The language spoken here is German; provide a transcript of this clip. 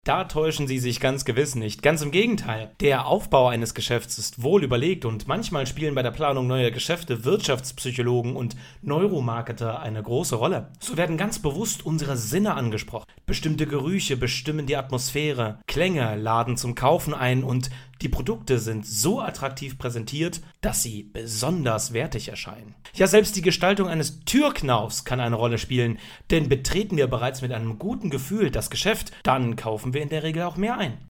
Da täuschen Sie sich ganz gewiss nicht. Ganz im Gegenteil. Der Aufbau eines Geschäfts ist wohl überlegt und manchmal spielen bei der Planung neuer Geschäfte Wirtschaftspsychologen und Neuromarketer eine große Rolle. So werden ganz bewusst unsere Sinne angesprochen. Bestimmte Gerüche bestimmen die Atmosphäre, Klänge laden zum Kaufen ein und die Produkte sind so attraktiv präsentiert, dass sie besonders wertig erscheinen. Ja, selbst die Gestaltung eines Türknaufs kann eine Rolle spielen, denn betreten wir bereits mit einem guten Gefühl das Geschäft, dann kaufen wir in der Regel auch mehr ein.